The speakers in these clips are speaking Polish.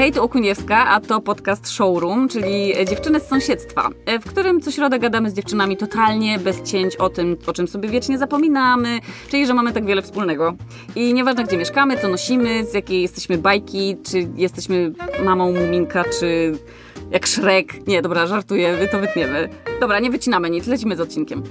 Hej, tu Okuniewska, a to podcast Showroom, czyli dziewczyny z sąsiedztwa, w którym co środę gadamy z dziewczynami totalnie bez cięć o tym, o czym sobie wiecznie zapominamy, czyli że mamy tak wiele wspólnego. I nieważne gdzie mieszkamy, co nosimy, z jakiej jesteśmy bajki, czy jesteśmy mamą Muminka, czy jak Shrek. Nie, dobra, żartuję, to wytniemy. Dobra, nie wycinamy nic, lecimy z odcinkiem.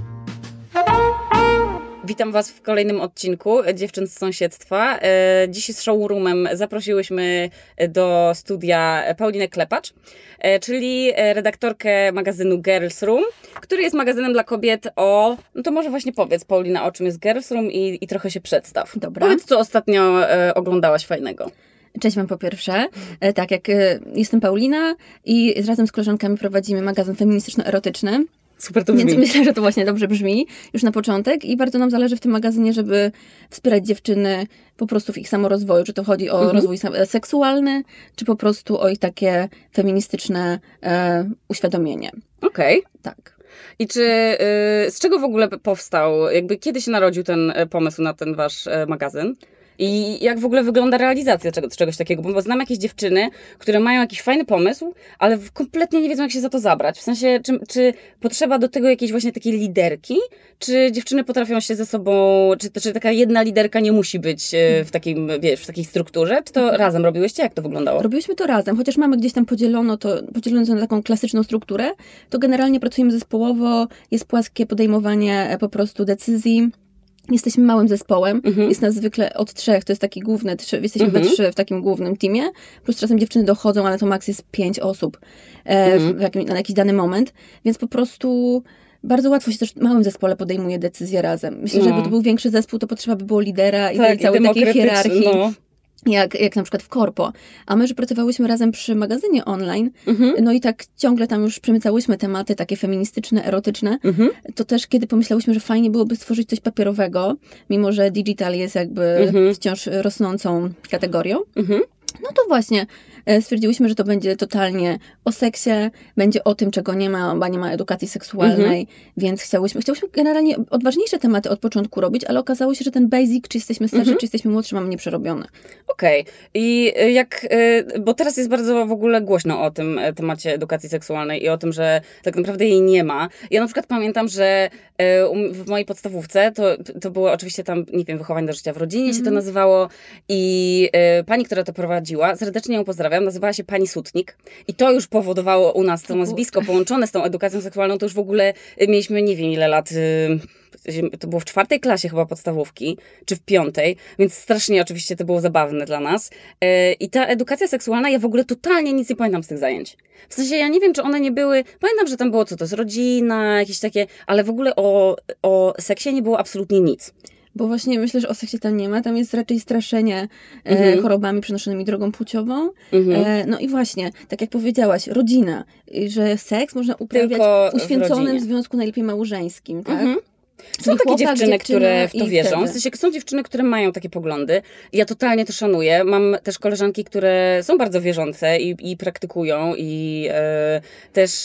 Witam Was w kolejnym odcinku Dziewczyn z sąsiedztwa. Dziś z Showroomem zaprosiłyśmy do studia Paulinę Klepacz, czyli redaktorkę magazynu Girls Room, który jest magazynem dla kobiet o... No to może właśnie powiedz, Paulina, o czym jest Girls Room i trochę się przedstaw. Dobra. Powiedz, co ostatnio oglądałaś fajnego. Cześć Wam po pierwsze. Tak, jestem Paulina i razem z koleżankami prowadzimy magazyn feministyczno-erotyczny. Super to brzmi. Więc myślę, że to właśnie dobrze brzmi już na początek i bardzo nam zależy w tym magazynie, żeby wspierać dziewczyny po prostu w ich samorozwoju. Czy to chodzi o rozwój seksualny, czy po prostu o ich takie feministyczne uświadomienie. Okej. Tak. I czy z czego w ogóle powstał, jakby kiedy się narodził ten pomysł na ten wasz magazyn? I jak w ogóle wygląda realizacja czegoś takiego? Bo znam jakieś dziewczyny, które mają jakiś fajny pomysł, ale kompletnie nie wiedzą, jak się za to zabrać. W sensie, czy potrzeba do tego jakiejś właśnie takiej liderki? Czy dziewczyny potrafią się ze sobą, czy taka jedna liderka nie musi być w takim, w takiej strukturze? Czy to razem robiłyście? Jak to wyglądało? Robiłyśmy to razem, chociaż mamy gdzieś tam podzielone to na taką klasyczną strukturę, to generalnie pracujemy zespołowo, jest płaskie podejmowanie po prostu decyzji. Jesteśmy małym zespołem, jest nas zwykle od 3, to jest taki główny, jesteśmy we 3 w takim głównym teamie, plus czasem dziewczyny dochodzą, ale to maks jest 5 osób na jakiś dany moment, więc po prostu bardzo łatwo się też w małym zespole podejmuje decyzje razem. Myślę, że jakby to był większy zespół, to potrzeba by było lidera i tej całej takiej hierarchii. No. Jak na przykład w korpo. A my, że pracowałyśmy razem przy magazynie online, no i tak ciągle tam już przemycałyśmy tematy takie feministyczne, erotyczne, to też kiedy pomyślałyśmy, że fajnie byłoby stworzyć coś papierowego, mimo że digital jest jakby wciąż rosnącą kategorią, no to właśnie stwierdziłyśmy, że to będzie totalnie o seksie, będzie o tym, czego nie ma, bo nie ma edukacji seksualnej, więc chciałyśmy generalnie odważniejsze tematy od początku robić, ale okazało się, że ten basic, czy jesteśmy starsi, czy jesteśmy młodsi, mamy nieprzerobione. Okej. I bo teraz jest bardzo w ogóle głośno o tym temacie edukacji seksualnej i o tym, że tak naprawdę jej nie ma. Ja na przykład pamiętam, że w mojej podstawówce, to było oczywiście tam, nie wiem, wychowanie do życia w rodzinie się to nazywało i pani, która to prowadziła, serdecznie ją pozdrawiam, nazywała się pani Sutnik i to już powodowało u nas to nazwisko połączone z tą edukacją seksualną, to już w ogóle mieliśmy nie wiem ile lat, to było w 4. klasie chyba podstawówki, czy w 5, więc strasznie oczywiście to było zabawne dla nas. I ta edukacja seksualna, ja w ogóle totalnie nic nie pamiętam z tych zajęć. W sensie ja nie wiem, czy one nie były, pamiętam, że tam było co to jest rodzina, jakieś takie, ale w ogóle o seksie nie było absolutnie nic. Bo właśnie myślę, że o seksie tam nie ma, tam jest raczej straszenie chorobami przenoszonymi drogą płciową. No i właśnie, tak jak powiedziałaś, rodzina, że seks można uprawiać w uświęconym związku najlepiej małżeńskim, tak? Są takie dziewczyny, które w to wierzą. W sensie, są dziewczyny, które mają takie poglądy. Ja totalnie to szanuję. Mam też koleżanki, które są bardzo wierzące i praktykują i też...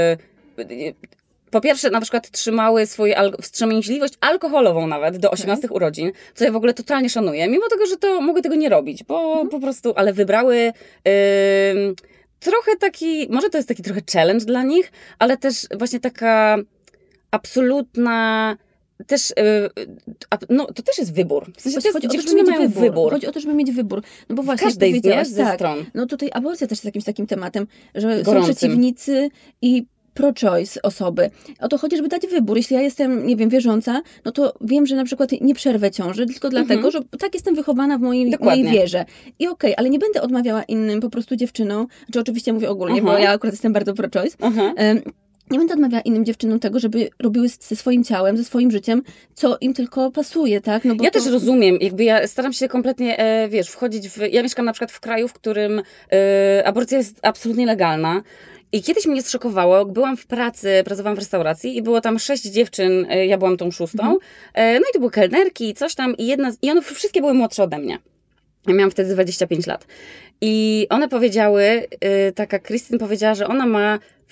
Po pierwsze, na przykład trzymały swoją wstrzemięźliwość alkoholową nawet do 18 urodzin, co ja w ogóle totalnie szanuję, mimo tego, że to mogły tego nie robić, bo po prostu, ale wybrały trochę taki, może to jest taki trochę challenge dla nich, ale też właśnie taka absolutna... Też, no to też jest wybór. W sensie dziewczyny mają wybór. Chodzi o to, żeby mieć wybór. No bo właśnie, każdej ze stron. No tutaj aborcja też jest jakimś takim tematem, że są przeciwnicy i pro-choice osoby. O to chodzi, żeby dać wybór. Jeśli ja jestem, nie wiem, wierząca, no to wiem, że na przykład nie przerwę ciąży, tylko dlatego, że tak jestem wychowana w mojej wierze. I okej, ale nie będę odmawiała innym po prostu dziewczynom, czy oczywiście mówię ogólnie, bo ja akurat jestem bardzo pro-choice, nie będę odmawiała innym dziewczynom tego, żeby robiły ze swoim ciałem, ze swoim życiem, co im tylko pasuje, tak? No bo ja też rozumiem, jakby ja staram się kompletnie, wchodzić ja mieszkam na przykład w kraju, w którym aborcja jest absolutnie legalna. I kiedyś mnie zszokowało, byłam w pracy, pracowałam w restauracji i było tam 6 dziewczyn, ja byłam tą 6. No i to były kelnerki i coś tam i one wszystkie były młodsze ode mnie. Ja miałam wtedy 25 lat. I one powiedziały, taka Krystyn powiedziała, że ona ma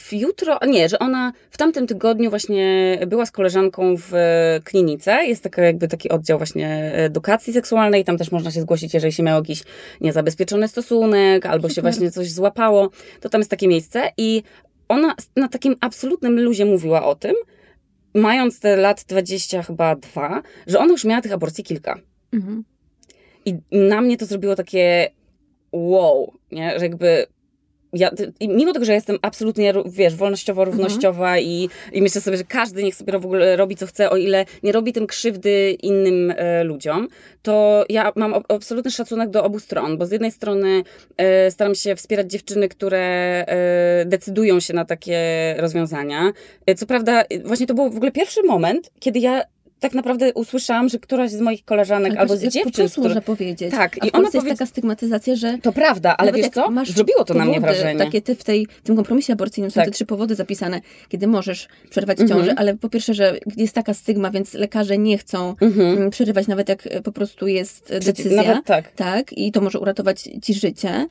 że ona w tamtym tygodniu właśnie była z koleżanką w klinice. Jest taki oddział właśnie edukacji seksualnej. Tam też można się zgłosić, jeżeli się miał jakiś niezabezpieczony stosunek, albo się właśnie coś złapało. To tam jest takie miejsce i ona na takim absolutnym luzie mówiła o tym, mając te lat 20 chyba 2, że ona już miała tych aborcji kilka. Mhm. I na mnie to zrobiło takie wow, nie? Że jakby mimo tego, że jestem absolutnie, wolnościowo, równościowa i myślę sobie, że każdy niech sobie w ogóle robi co chce, o ile nie robi tym krzywdy innym ludziom, to ja mam absolutny szacunek do obu stron, bo z jednej strony staram się wspierać dziewczyny, które decydują się na takie rozwiązania. Co prawda, właśnie to był w ogóle pierwszy moment, kiedy ja tak naprawdę usłyszałam, że któraś z moich koleżanek albo z dziewczyn, można powiedzieć. Tak, i ona jest taka stygmatyzacja, że... To prawda, ale wiesz co? Zrobiło to na mnie wrażenie. Takie ty w tym kompromisie aborcyjnym są te 3 powody zapisane, kiedy możesz przerwać ciążę, ale po pierwsze, że jest taka stygma, więc lekarze nie chcą przerywać, nawet jak po prostu jest decyzja. Nawet tak. I to może uratować ci życie.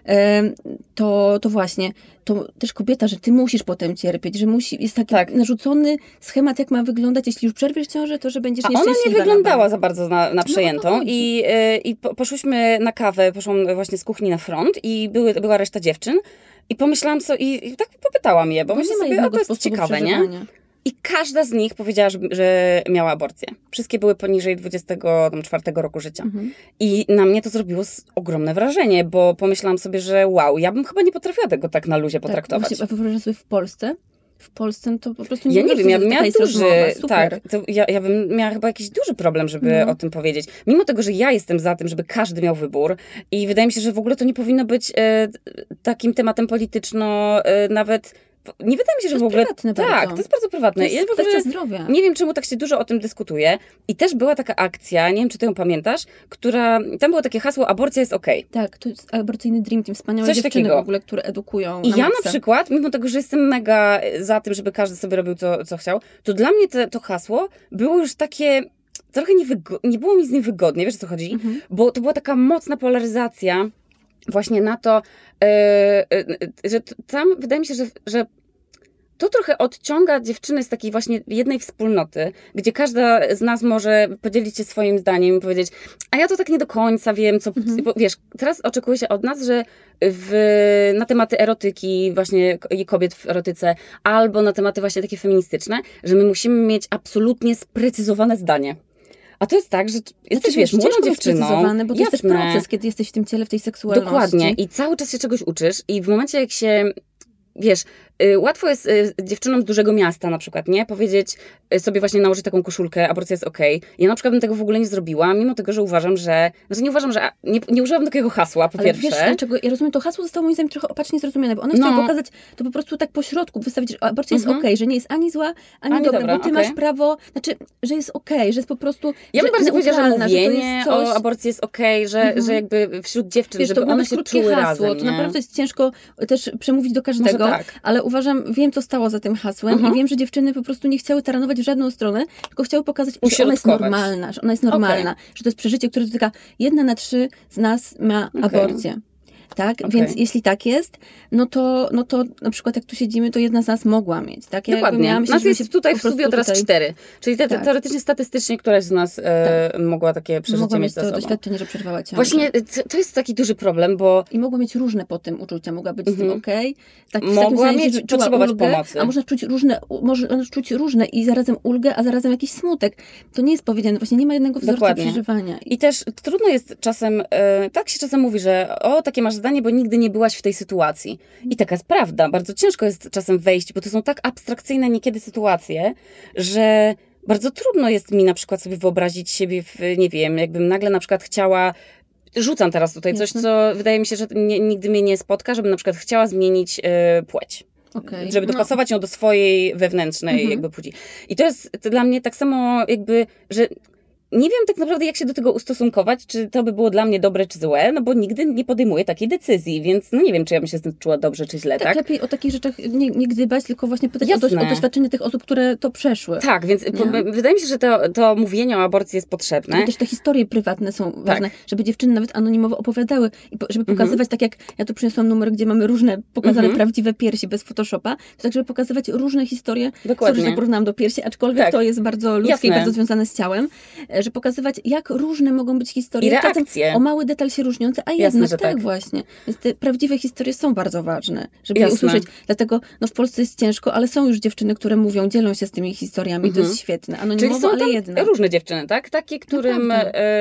To właśnie, to też kobieta, że ty musisz potem cierpieć, że jest taki narzucony schemat, jak ma wyglądać, jeśli już przerwiesz ciążę, to że będziesz nieszczęśliwa. A ona nie wyglądała za bardzo na przejętą i poszłyśmy na kawę, poszłam właśnie z kuchni na front i była reszta dziewczyn i pomyślałam i tak popytałam je, bo myślę sobie, to jest ciekawe, nie? I każda z nich powiedziała, że miała aborcję. Wszystkie były poniżej 24 roku życia. I na mnie to zrobiło ogromne wrażenie, bo pomyślałam sobie, że wow, ja bym chyba nie potrafiła tego tak na luzie potraktować. Właśnie, a wyobrażasz sobie w Polsce to po prostu ja nie wiem, ja bym miała duży, tak, ja bym miała chyba jakiś duży problem, żeby o tym powiedzieć. Mimo tego, że ja jestem za tym, żeby każdy miał wybór i wydaje mi się, że w ogóle to nie powinno być takim tematem polityczno nawet. Nie wydaje mi się, że w ogóle. Tak, to jest bardzo prywatne. To jest kwestia zdrowia. Nie wiem, czemu tak się dużo o tym dyskutuje. I też była taka akcja, nie wiem, czy ty ją pamiętasz, tam było takie hasło: aborcja jest okej. Tak, to jest aborcyjny Dream Team, wspaniałe coś dziewczyny takiego. w ogóle, które edukują. I ja na przykład, mimo tego, że jestem mega za tym, żeby każdy sobie robił co chciał, to dla mnie to hasło było już takie. Trochę nie było mi z nim wygodnie, wiesz o co chodzi? Bo to była taka mocna polaryzacja właśnie na to, że tam wydaje mi się, że to trochę odciąga dziewczyny z takiej właśnie jednej wspólnoty, gdzie każda z nas może podzielić się swoim zdaniem i powiedzieć, a ja to tak nie do końca wiem, co... Bo wiesz, teraz oczekuje się od nas, że na tematy erotyki, właśnie i kobiet w erotyce, albo na tematy właśnie takie feministyczne, że my musimy mieć absolutnie sprecyzowane zdanie. A to jest tak, że jesteś, wiesz, młodą dziewczyną. Bo to jest też proces, kiedy jesteś w tym ciele, w tej seksualności. Dokładnie. I cały czas się czegoś uczysz i w momencie, jak się... Wiesz, łatwo jest dziewczynom z dużego miasta na przykład, nie? Powiedzieć sobie właśnie, nałożyć taką koszulkę, aborcja jest okej. Ja na przykład bym tego w ogóle nie zrobiła, mimo tego, że uważam, że... Znaczy nie uważam, że... Nie używam takiego hasła, po pierwsze. Wiesz, dlaczego? Ja rozumiem, to hasło zostało moim zdaniem trochę opacznie zrozumiane, bo ona chciała pokazać to po prostu tak po środku, wystawić, że aborcja jest okej, że nie jest ani zła, ani dobra, bo ty masz prawo... Znaczy, że jest okej, że jest po prostu... Ja bym bardziej powiedziała, że mówienie coś... o aborcji jest okej, że jakby wśród dziewczyn, wiesz, żeby one się czuły hasło, razem, to naprawdę jest ciężko też przemówić do każdego, ale uważam, wiem, co stało za tym hasłem i wiem, że dziewczyny po prostu nie chciały taranować w żadną stronę, tylko chciały pokazać, że ona jest normalna, że to jest przeżycie, które dotyka 1 na 3 z nas ma aborcję. Tak? Więc jeśli tak jest, no to na przykład jak tu siedzimy, to jedna z nas mogła mieć. Tak? Ja dokładnie. Nas jest tutaj w studiu teraz 4. Czyli teoretycznie, statystycznie któraś z nas mogła takie przeżycie mieć to doświadczenie, że przerwała ciążę. Właśnie to jest taki duży problem, bo... I mogła mieć różne po tym uczucia. Mogła być z tym okej. Tak, mogła potrzebować pomocy. A można czuć różne i zarazem ulgę, a zarazem jakiś smutek. To nie jest powiedziane. Właśnie nie ma jednego wzorca przeżywania. I też trudno jest czasem, tak się czasem mówi, że takie masz zdanie, bo nigdy nie byłaś w tej sytuacji. I taka jest prawda. Bardzo ciężko jest czasem wejść, bo to są tak abstrakcyjne niekiedy sytuacje, że bardzo trudno jest mi na przykład sobie wyobrazić siebie nie wiem, jakbym nagle na przykład chciała, rzucam teraz tutaj coś, co wydaje mi się, że nigdy mnie nie spotka, żebym na przykład chciała zmienić płeć. Żeby dopasować ją do swojej wewnętrznej jakby płci. I to jest dla mnie tak samo jakby, że nie wiem tak naprawdę, jak się do tego ustosunkować, czy to by było dla mnie dobre, czy złe, no bo nigdy nie podejmuję takiej decyzji, więc no nie wiem, czy ja bym się z tym czuła dobrze, czy źle, tak? Lepiej o takich rzeczach nie gdybać, tylko właśnie pytać o Jasne. doświadczenie tych osób, które to przeszły. Tak, więc wydaje mi się, że to mówienie o aborcji jest potrzebne. I też te historie prywatne są ważne, żeby dziewczyny nawet anonimowo opowiadały, i żeby pokazywać, tak jak ja tu przyniosłam numer, gdzie mamy różne pokazane prawdziwe piersi bez Photoshopa, to tak, żeby pokazywać różne historie. Dokładnie. Sorry, że porównałam do piersi, aczkolwiek to jest bardzo ludzkie i bardzo związane z ciałem, że pokazywać, jak różne mogą być historie. I reakcje. O mały detal się różniące, a jednak tak właśnie. Więc te prawdziwe historie są bardzo ważne, żeby je usłyszeć. Dlatego w Polsce jest ciężko, ale są już dziewczyny, które mówią, dzielą się z tymi historiami. To jest świetne. Anonimowo, czyli są ale tam jednak. różne dziewczyny, tak? Takie, którym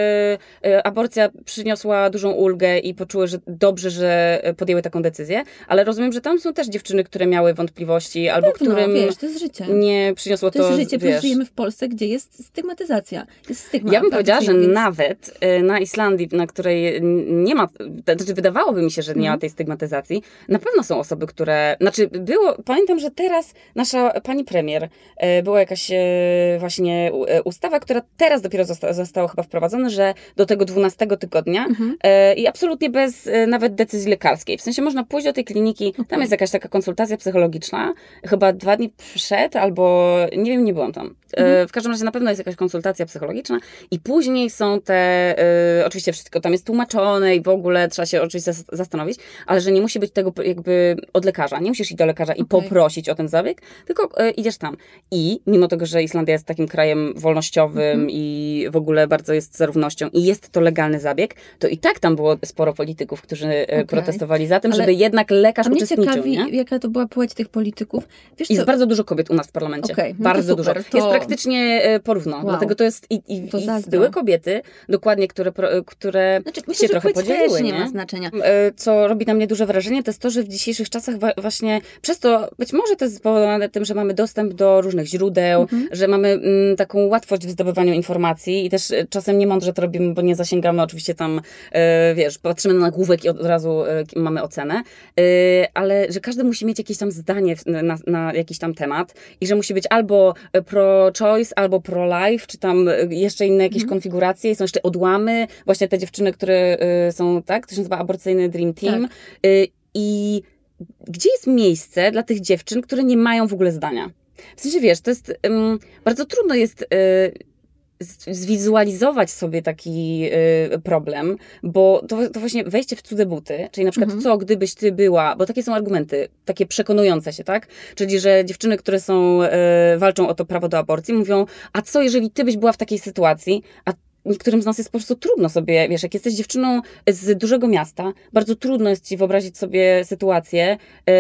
aborcja przyniosła dużą ulgę i poczuły, że dobrze, że podjęły taką decyzję, ale rozumiem, że tam są też dziewczyny, które miały wątpliwości, albo którym to jest życie. nie przyniosło to jest życie, plus żyjemy w Polsce, gdzie jest stygmatyzacja. Jest stygma. Ja bym powiedziała, że nawet na Islandii, na której nie ma, znaczy wydawałoby mi się, że nie ma tej stygmatyzacji, na pewno są osoby, które, pamiętam, że teraz nasza pani premier, była jakaś właśnie ustawa, która teraz dopiero została chyba wprowadzona, że do tego 12 tygodnia i absolutnie bez nawet decyzji lekarskiej. W sensie można pójść do tej kliniki, tam jest jakaś taka konsultacja psychologiczna, chyba 2 dni przed, albo nie wiem, nie byłam tam. W każdym razie na pewno jest jakaś konsultacja psychologiczna i później są te, oczywiście wszystko tam jest tłumaczone i w ogóle trzeba się oczywiście zastanowić, ale że nie musi być tego jakby od lekarza. Nie musisz iść do lekarza i poprosić o ten zabieg, tylko idziesz tam. I mimo tego, że Islandia jest takim krajem wolnościowym i w ogóle bardzo jest za równością i jest to legalny zabieg, to i tak tam było sporo polityków, którzy protestowali za tym, żeby jednak lekarz uczestniczył. Ciekawi, jaka to była płeć tych polityków. Wiesz, jest bardzo dużo kobiet u nas w parlamencie. Bardzo dużo. Jest praktycznie porówno. Dlatego to jest i były kobiety, dokładnie, które myślę, się trochę podzieliły. Też nie ma znaczenia. Co robi na mnie duże wrażenie, to jest to, że w dzisiejszych czasach właśnie przez to, być może to jest spowodowane tym, że mamy dostęp do różnych źródeł, że mamy taką łatwość w zdobywaniu informacji i też czasem niemądrze to robimy, bo nie zasięgamy oczywiście tam, patrzymy na nagłówek i od razu mamy ocenę, ale że każdy musi mieć jakieś tam zdanie na jakiś tam temat i że musi być albo pro-choice, albo pro-life, czy tam jeszcze inne jakieś konfiguracje, są jeszcze odłamy, właśnie te dziewczyny, które są, tak, to się nazywa aborcyjny Dream Team. Tak. I gdzie jest miejsce dla tych dziewczyn, które nie mają w ogóle zdania? W sensie, wiesz, to jest, bardzo trudno jest zwizualizować sobie taki problem, bo to właśnie wejście w cudze buty, czyli na przykład co gdybyś ty była, bo takie są argumenty, takie przekonujące się, tak? Czyli, że dziewczyny, które walczą o to prawo do aborcji, mówią, a co jeżeli ty byś była w takiej sytuacji, a niektórym z nas jest po prostu trudno sobie, wiesz, jak jesteś dziewczyną z dużego miasta, bardzo trudno jest ci wyobrazić sobie sytuację,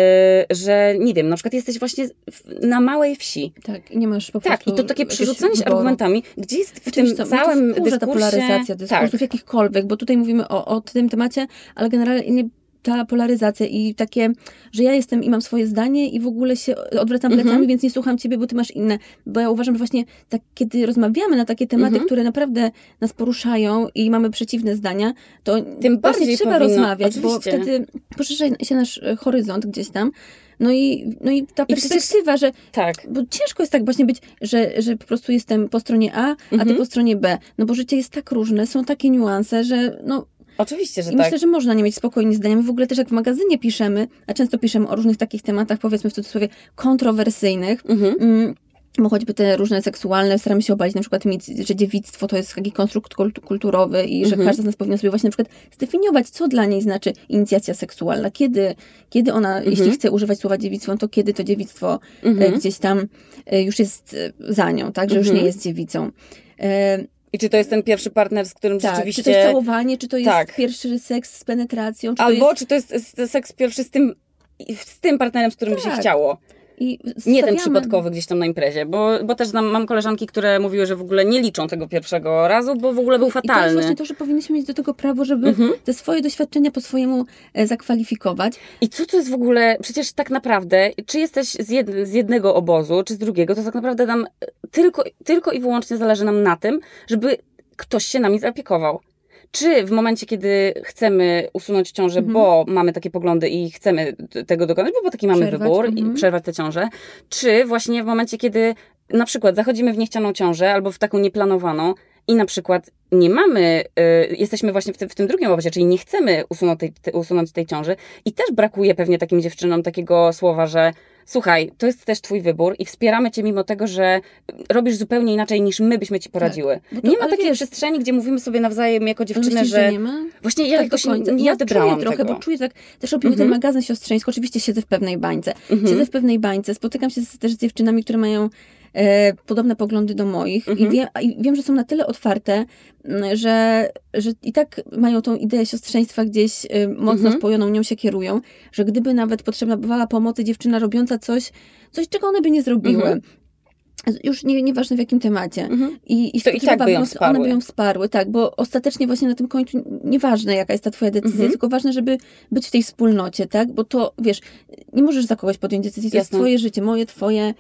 że nie wiem, na przykład jesteś właśnie na małej wsi. Tak, i nie masz po prostu... Tak, i to takie przerzucanie się argumentami, gdzie jest w tym całym dyskursie... ta polaryzacja dyskursów jakichkolwiek, bo tutaj mówimy o tym temacie, ale generalnie ta polaryzacja i takie, że ja jestem i mam swoje zdanie i w ogóle się odwracam plecami, więc nie słucham ciebie, bo ty masz inne. Bo ja uważam, że właśnie tak, kiedy rozmawiamy na takie tematy, które naprawdę nas poruszają i mamy przeciwne zdania, to tym bardziej trzeba rozmawiać, oczywiście. Bo wtedy poszerza się nasz horyzont gdzieś tam. No i ta perspektywa, że... Tak. Bo ciężko jest tak właśnie być, że po prostu jestem po stronie A, a ty po stronie B. No bo życie jest tak różne, są takie niuanse, że Oczywiście, że I myślę, że można nie mieć spokojnie zdania. My w ogóle też jak w magazynie piszemy, a często piszemy o różnych takich tematach, powiedzmy w cudzysłowie, kontrowersyjnych, bo choćby te różne seksualne, staramy się obalić na przykład że dziewictwo to jest taki konstrukt kulturowy i że każdy z nas powinien sobie właśnie na przykład zdefiniować, co dla niej znaczy inicjacja seksualna. Kiedy ona, jeśli chce używać słowa dziewictwo, to kiedy to dziewictwo gdzieś tam już jest za nią, tak, że już nie jest dziewicą. I czy to jest ten pierwszy partner, z którym rzeczywiście... Czy to jest całowanie, czy to jest pierwszy seks z penetracją, czy to jest seks pierwszy z tym partnerem, z którym by się chciało. Nie ten przypadkowy gdzieś tam na imprezie, bo też mam koleżanki, które mówiły, że w ogóle nie liczą tego pierwszego razu, bo w ogóle był fatalny. I to jest właśnie to, że powinniśmy mieć do tego prawo, żeby te swoje doświadczenia po swojemu zakwalifikować. I co to jest w ogóle, przecież tak naprawdę, czy jesteś z jednego obozu, czy z drugiego, to tak naprawdę nam tylko i wyłącznie zależy nam na tym, żeby ktoś się nami zaopiekował. Czy w momencie, kiedy chcemy usunąć ciążę, bo mamy takie poglądy i chcemy tego dokonać, bo taki mamy wybór i przerwać tę ciążę, czy właśnie w momencie, kiedy na przykład zachodzimy w niechcianą ciążę albo w taką nieplanowaną i na przykład nie mamy, jesteśmy właśnie w tym drugim obozie, czyli nie chcemy usunąć tej ciąży i też brakuje pewnie takim dziewczynom takiego słowa, że słuchaj, to jest też twój wybór i wspieramy cię mimo tego, że robisz zupełnie inaczej niż my byśmy ci poradziły. Tak, to, nie ma takiej przestrzeni, gdzie mówimy sobie nawzajem jako dziewczyny, myślisz, że... nie ma? Właśnie ja jakoś nie odebrałam czuję trochę, tego. bo czuję tak, też robimy ten magazyn siostrzeński, oczywiście siedzę w pewnej bańce. Siedzę w pewnej bańce, spotykam się też z dziewczynami, które mają podobne poglądy do moich i wiem, że są na tyle otwarte, że i tak mają tą ideę siostrzeństwa gdzieś mocno spojoną, nią się kierują, że gdyby nawet potrzebna bywała pomocy dziewczyna robiąca coś, czego one by nie zrobiły. Już nieważne w jakim temacie. I to i tak by ją wsparły. One by ją wsparły, tak, bo ostatecznie właśnie na tym końcu nieważne jaka jest ta twoja decyzja, tylko ważne, żeby być w tej wspólnocie, tak, bo to, wiesz, nie możesz za kogoś podjąć decyzji, to jest twoje życie, moje, twoje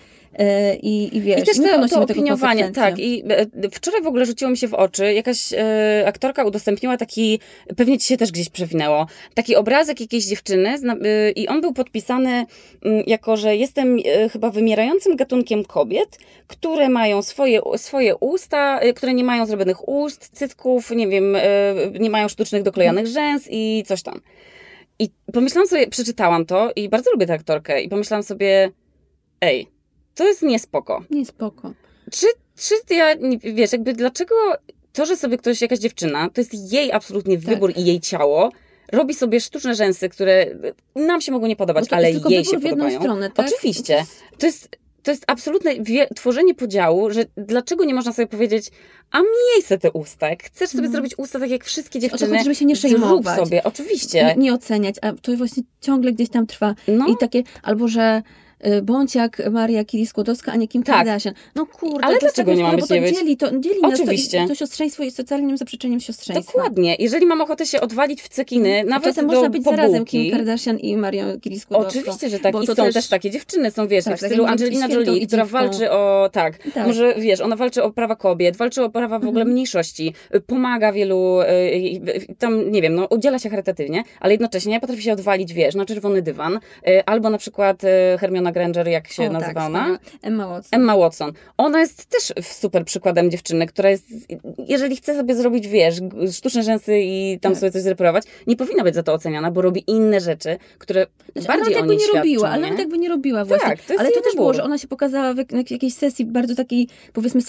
i wiesz, i też to opiniowanie, tak. I wczoraj w ogóle rzuciło mi się w oczy, jakaś aktorka udostępniła taki, pewnie ci się też gdzieś przewinęło, taki obrazek jakiejś dziewczyny i on był podpisany jako, że jestem chyba wymierającym gatunkiem kobiet, które mają swoje usta, które nie mają zrobionych ust, cycków, nie wiem, nie mają sztucznych doklejonych rzęs i coś tam. I pomyślałam sobie, przeczytałam to i bardzo lubię tę aktorkę i pomyślałam sobie, ej, to jest niespoko. Niespoko. Czy ja, wiesz, jakby dlaczego to, że sobie ktoś, jakaś dziewczyna, to jest jej absolutnie wybór i jej ciało, robi sobie sztuczne rzęsy, które nam się mogą nie podobać, ale jej się podobają. Stronę, tak? Oczywiście. To jest absolutne tworzenie podziału, że dlaczego nie można sobie powiedzieć, a mniej se te usta. Jak chcesz sobie zrobić usta tak jak wszystkie dziewczyny, chodzi, żeby się nie szejmować. Zrób sobie, oczywiście. Nie oceniać, a to właśnie ciągle gdzieś tam trwa. I takie, albo że bądź jak Maria Curie-Skłodowska, a nie Kim Kardashian. No kurde, ale dlaczego nie mamy bo to dzieli Oczywiście. nas to siostrzeństwo jest totalnym zaprzeczeniem siostrzeństwa. Dokładnie. Jeżeli mam ochotę się odwalić w cekiny, nawet czasem do można być pobułki. zarazem Kim Kardashian i Marią Curie-Skłodowską. Oczywiście, że tak. I są też takie dziewczyny, są, wiesz, tak, w stylu Angelina Jolie, która walczy o, może, wiesz, ona walczy o prawa kobiet, walczy o prawa w ogóle mniejszości, pomaga wielu, tam, nie wiem, no, udziela się charytatywnie, ale jednocześnie potrafi się odwalić, wiesz, na czerwony dywan, albo na przykład Hermiona Granger, jak się nazywa ona? Emma Watson. Ona jest też super przykładem dziewczyny, która jest, jeżeli chce sobie zrobić, wiesz, sztuczne rzęsy i tam sobie coś zreperować, nie powinna być za to oceniana, bo robi inne rzeczy, które bardziej o niej świadczą. Ale nawet jakby nie robiła właśnie. Tak, to jest ale to też wybór. było, że ona się pokazała w jakiejś sesji bardzo takiej, powiedzmy,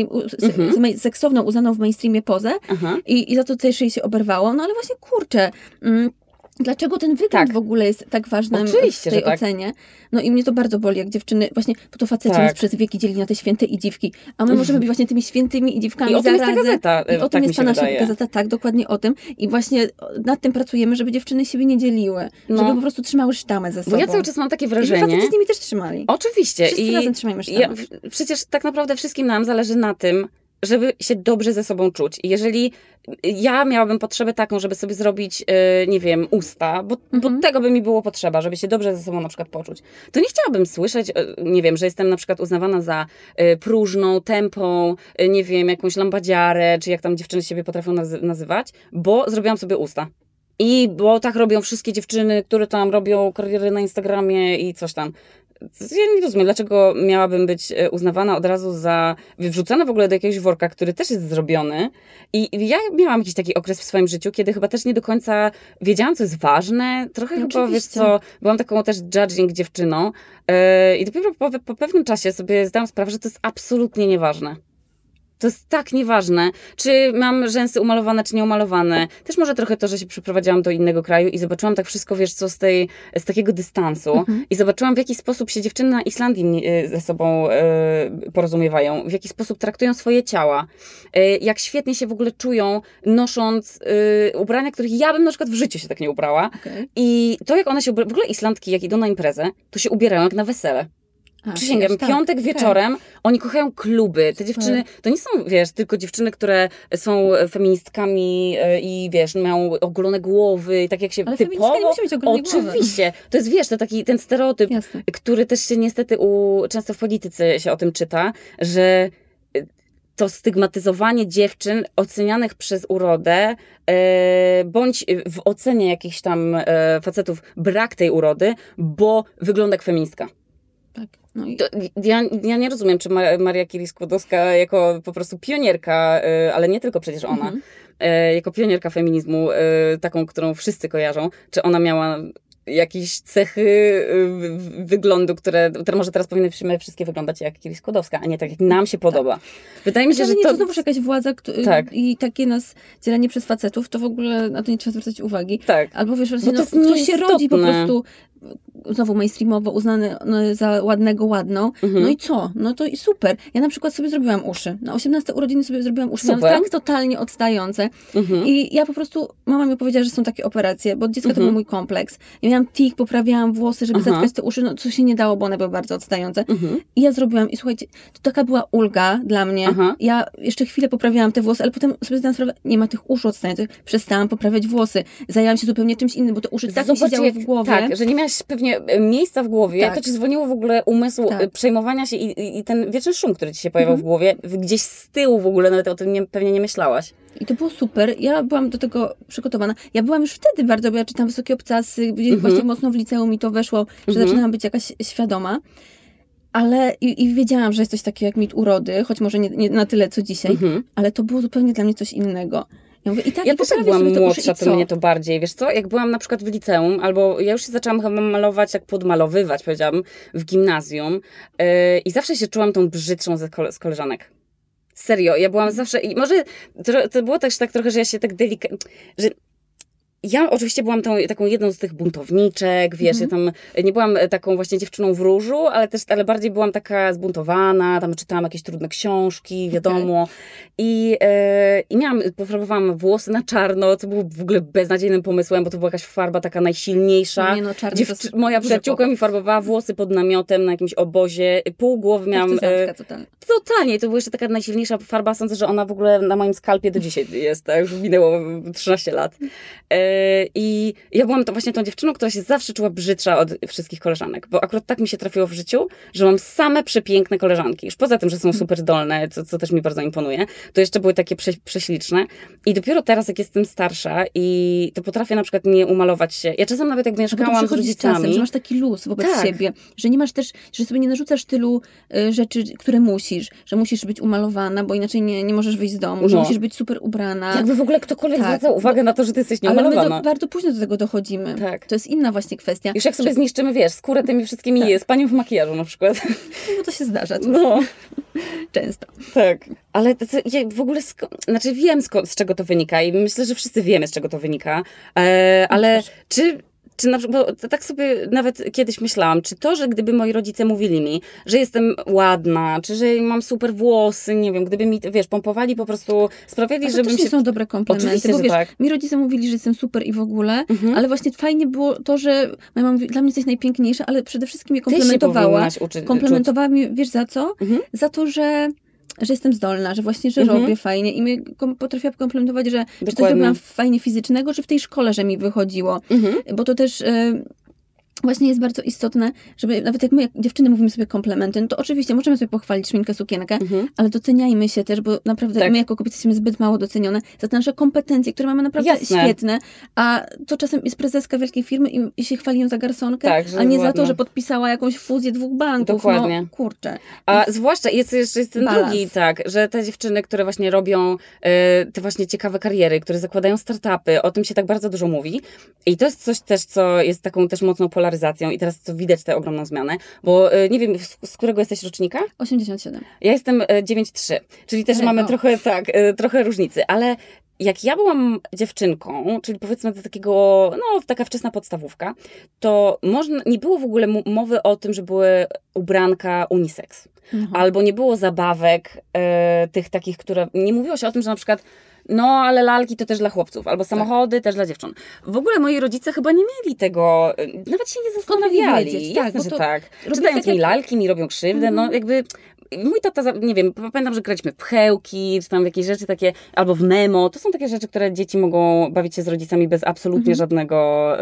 seksowną, uznaną w mainstreamie pozę i za to też jej się oberwało. No ale właśnie, kurczę, dlaczego ten wygląd w ogóle jest tak ważnym w tej ocenie? No i mnie to bardzo boli, jak dziewczyny, właśnie, bo to faceci nas przez wieki dzieli na te święte i dziwki, a my możemy być właśnie tymi świętymi i dziwkami I o tym jest ta gazeta. I o tym jest ta nasza gazeta, tak, dokładnie o tym. I właśnie nad tym pracujemy, żeby dziewczyny siebie nie dzieliły, żeby po prostu trzymały sztamę ze sobą. Bo ja cały czas mam takie wrażenie. I faceci z nimi też trzymali. Oczywiście. Wszyscy razem trzymajmy sztamę. Przecież tak naprawdę wszystkim nam zależy na tym, żeby się dobrze ze sobą czuć. I jeżeli ja miałabym potrzebę taką, żeby sobie zrobić, nie wiem, usta, bo tego by mi było potrzeba, żeby się dobrze ze sobą na przykład poczuć, to nie chciałabym słyszeć, nie wiem, że jestem na przykład uznawana za próżną, tępą, nie wiem, jakąś lambadziarę, czy jak tam dziewczyny siebie potrafią nazywać, bo zrobiłam sobie usta. I bo tak robią wszystkie dziewczyny, które tam robią kariery na Instagramie i coś tam. Ja nie rozumiem, dlaczego miałabym być uznawana od razu za... wrzucana w ogóle do jakiegoś worka, który też jest zrobiony. I ja miałam jakiś taki okres w swoim życiu, kiedy chyba też nie do końca wiedziałam, co jest ważne. Trochę chyba, wiesz co, byłam taką też judging dziewczyną. I dopiero po pewnym czasie sobie zdałam sprawę, że to jest absolutnie nieważne. To jest tak nieważne, czy mam rzęsy umalowane, czy nieumalowane. Też może trochę to, że się przeprowadziłam do innego kraju i zobaczyłam tak wszystko, wiesz co, z takiego dystansu. I zobaczyłam, w jaki sposób się dziewczyny na Islandii ze sobą porozumiewają, w jaki sposób traktują swoje ciała, jak świetnie się w ogóle czują, nosząc ubrania, których ja bym na przykład w życiu się tak nie ubrała. I to, jak one się ubierają, w ogóle Islandki, jak idą na imprezę, to się ubierają jak na wesele. Przysięgam, piątek wieczorem, oni kochają kluby. Te dziewczyny, to nie są, wiesz, tylko dziewczyny, które są feministkami i wiesz, mają ogolone głowy i tak jak się ale typowo... nie musi mieć ogolonej oczywiście. Głowy. To jest, wiesz, to taki ten stereotyp, Jasne. który też się niestety często w polityce się o tym czyta, że to stygmatyzowanie dziewczyn ocenianych przez urodę, bądź w ocenie jakichś tam facetów brak tej urody, bo wygląda jak feministka. Tak. No i... Ja nie rozumiem, czy Maria Curie-Skłodowska jako po prostu pionierka, ale nie tylko przecież ona, jako pionierka feminizmu, taką, którą wszyscy kojarzą, czy ona miała jakieś cechy wyglądu, które może teraz powinny wszystkie wyglądać jak Curie-Skłodowska, a nie tak, jak nam się podoba. Wydaje mi się, że nie, to... to znowuż jakaś władza tak. I takie nas dzielenie przez facetów, to w ogóle na to nie trzeba zwracać uwagi. Tak. Albo wiesz, właśnie, ktoś się rodzi po prostu znowu mainstreamowo uznany za ładną. No i co? No to i super. Ja na przykład sobie zrobiłam uszy. Na 18 urodziny sobie zrobiłam uszy. Miałam tak totalnie odstające. I ja po prostu, mama mi powiedziała, że są takie operacje, bo od dziecka to był mój kompleks. Ja miałam tik, poprawiałam włosy, żeby zatkać te uszy, no co się nie dało, bo one były bardzo odstające. I ja zrobiłam i słuchajcie, to taka była ulga dla mnie. Ja jeszcze chwilę poprawiałam te włosy, ale potem sobie zdałam sprawę, nie ma tych uszu odstających. Przestałam poprawiać włosy. Zajęłam się zupełnie czymś innym, bo te uszy tak mi siedziały w głowie. Tak, że nie miałaś pewnie miejsca w głowie, to ci zwolniło w ogóle umysł przejmowania się i ten wieczny szum, który ci się pojawiał w głowie, gdzieś z tyłu w ogóle, nawet o tym pewnie nie myślałaś. I to było super. Ja byłam do tego przygotowana. Ja byłam już wtedy bardzo, bo ja czytam Wysokie Obcasy, gdzie właśnie mocno w liceum mi to weszło, że zaczynałam być jakaś świadoma. Ale i wiedziałam, że jest coś takiego jak mit urody, choć może nie na tyle, co dzisiaj, ale to było zupełnie dla mnie coś innego. Ja mówię, ja też jak byłam młodsza, to mnie to bardziej, wiesz co, jak byłam na przykład w liceum, albo ja już się zaczęłam chyba malować, jak podmalowywać, powiedziałabym, w gimnazjum i zawsze się czułam tą brzydszą z koleżanek. Serio, ja byłam zawsze, i może to było też tak trochę, że ja się tak delikatnie, że ja oczywiście byłam taką jedną z tych buntowniczek, wiesz, ja tam nie byłam taką właśnie dziewczyną w różu, ale bardziej byłam taka zbuntowana, tam czytałam jakieś trudne książki, wiadomo. I pofarbowałam włosy na czarno, co było w ogóle beznadziejnym pomysłem, bo to była jakaś farba taka najsilniejsza. Nie no, moja przyjaciółka mi farbowała włosy pod namiotem na jakimś obozie, pół głowy miałam... Totalnie, to była jeszcze taka najsilniejsza farba, sądzę, że ona w ogóle na moim skalpie do dzisiaj jest, tak, już minęło 13 lat. I ja byłam właśnie tą dziewczyną, która się zawsze czuła brzydsza od wszystkich koleżanek, bo akurat tak mi się trafiło w życiu, że mam same przepiękne koleżanki. Już poza tym, że są super zdolne, co też mi bardzo imponuje, to jeszcze były takie prześliczne. I dopiero teraz, jak jestem starsza i to potrafię na przykład nie umalować się. Ja czasem nawet jak mieszkałam z rodzicami... Czasem, że masz taki luz wobec siebie, że nie masz też, że sobie nie narzucasz tylu rzeczy, które że musisz być umalowana, bo inaczej nie możesz wyjść z domu, że musisz być super ubrana. Jakby w ogóle ktokolwiek zwracał uwagę na to, że ty jesteś nieumalowana. Ale my bardzo późno do tego dochodzimy. Tak. To jest inna właśnie kwestia. Już jak sobie zniszczymy, wiesz, skórę tymi wszystkimi z panią w makijażu na przykład. No to się zdarza. No. Często. Tak. Ale ja w ogóle, znaczy wiem z czego to wynika i myślę, że wszyscy wiemy, z czego to wynika, ale czy na przykład, bo tak sobie nawet kiedyś myślałam, czy to, że gdyby moi rodzice mówili mi, że jestem ładna, czy że mam super włosy, nie wiem, gdyby mi, wiesz, pompowali po prostu, sprawiali, żebym się... To nie są dobre komplementy, oczywiście, bo wiesz, tak. Mi rodzice mówili, że jestem super i w ogóle, ale właśnie fajnie było to, że moja mama mówi, dla mnie jesteś najpiękniejsza, ale przede wszystkim mnie komplementowała. Komplementowała mnie, wiesz za co? Za to, że jestem zdolna, że właśnie, że robię fajnie i mnie potrafiła komplementować, że coś zrobiłam fajnie fizycznego, że w tej szkole, że mi wychodziło. Bo to też właśnie jest bardzo istotne, żeby nawet jak my, jak dziewczyny, mówimy sobie komplementy, no to oczywiście możemy sobie pochwalić szminkę, sukienkę, ale doceniajmy się też, bo naprawdę my jako kobiety jesteśmy zbyt mało docenione za te nasze kompetencje, które mamy naprawdę świetne, a to czasem jest prezeska wielkiej firmy i się chwali ją za garsonkę, a nie za to, że podpisała jakąś fuzję 2 banków. Dokładnie. No kurczę. A zwłaszcza jest ten drugi, że te dziewczyny, które właśnie robią te właśnie ciekawe kariery, które zakładają startupy, o tym się tak bardzo dużo mówi i to jest coś też, co jest taką też mocną polaryzacją i teraz to widać tę ogromną zmianę, bo nie wiem, z którego jesteś rocznika? 87. Ja jestem 9,3, czyli też mamy trochę różnicy, ale jak ja byłam dziewczynką, czyli powiedzmy do takiego, taka wczesna podstawówka, to nie było w ogóle mowy o tym, że były ubranka unisex. Albo nie było zabawek tych takich, które... Nie mówiło się o tym, że na przykład ale lalki to też dla chłopców, albo samochody też dla dziewcząt. W ogóle moi rodzice chyba nie mieli tego, nawet się nie zastanawiali. Jasne, że tak. Czytając mi lalki, mi robią krzywdę, jakby mój tata, nie wiem, pamiętam, że graliśmy w pchełki, czy tam w jakieś rzeczy takie, albo w memo. To są takie rzeczy, które dzieci mogą bawić się z rodzicami bez absolutnie żadnego,